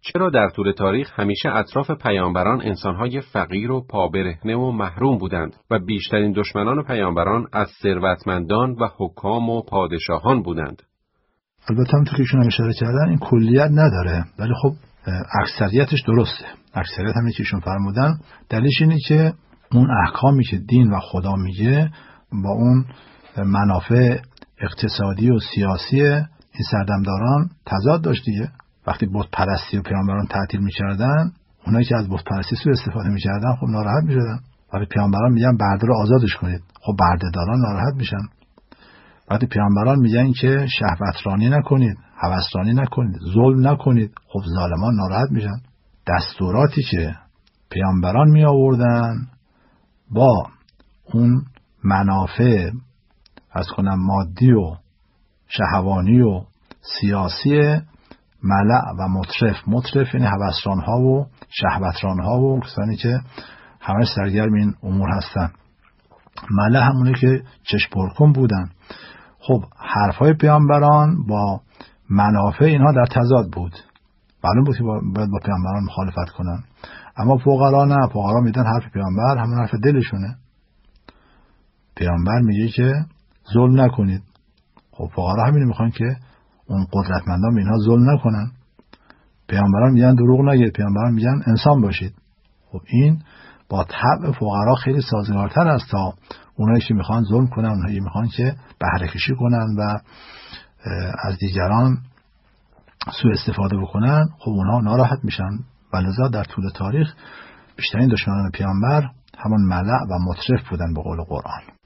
چرا در طول تاریخ همیشه اطراف پیامبران انسانهای فقیر و پابرهنه و محروم بودند و بیشترین دشمنان پیامبران از ثروتمندان و حکام و پادشاهان بودند؟ البته هم تو که ایشون اشاره کردن این کلیت نداره، ولی خب اکثریتش درسته. اکثریت همین که ایشون فرمودن دلیلش اینه که اون احکامی که دین و خدا میگه با اون منافع اقتصادی و سیاسی این سردمداران تضاد داشت دیگه. وقتی بت پرستی و پیامبران تعطیل می‌کردن، اونایی که از بت پرستی سوء استفاده می‌کردن خب ناراحت می‌شدن. وقتی پیامبران میگن برده رو آزادش کنید، خب بردهداران ناراحت میشن. وقتی پیامبران میگن که شهوترانی نکنید، هوسرانی نکنید، ظلم نکنید، خب ظالمان ناراحت میشن. دستوراتی که پیامبران می آوردن با اون منافع از کنم مادی و شهوانی و سیاسی ملع و مطرف یعنی هوسران‌ها و شهوتران‌ها و کسانی که همش سرگرم این امور هستن. ملع همونه که چشم پرکن بودن. خب حرفای پیامبران با منافع اینها در تضاد بود. معلوم بود که باید با پیامبران مخالفت کنن. اما فقرا نه، فقرا میدن حرف پیامبر همون حرف دلشونه. پیامبر میگه که ظلم نکنید. خب فقرا همین میخوان که اون قدرتمندان به اینها ظلم نکنن. پیامبران میگن دروغ نگید، پیامبران میگن انسان باشید. خب این با طبع فقرا خیلی سازگارتر است تا اونایی که میخوان ظلم کنن، اونایی میخوان که بهره کشی کنن و از دیگران سوء استفاده بکنن. خب اونها ناراحت میشن و لذا در طول تاریخ بیشترین دشمنان پیامبر همون ملع و مطرف بودن به قول قرآن.